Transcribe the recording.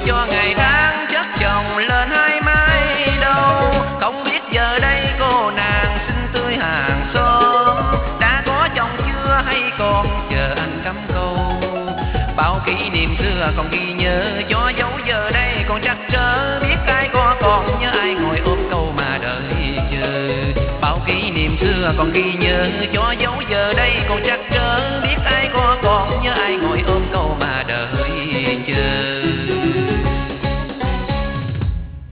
cho ngày tháng chất chồng lên hai mái đâu. Không biết giờ đây cô nàng xinh tươi hàng xóm đã có chồng chưa hay còn chờ anh cắm câu. Bao kỷ niệm xưa còn ghi nhớ cho dấu giờ đây còn trắc trở, biết ai có còn nhớ ai ngồi ôm câu mà đợi chờ. Bao kỷ niệm xưa còn ghi nhớ cho dấu giờ đây còn trắc trở, biết ai có còn nhớ ai ngồi ôm câu mà đợi chờ.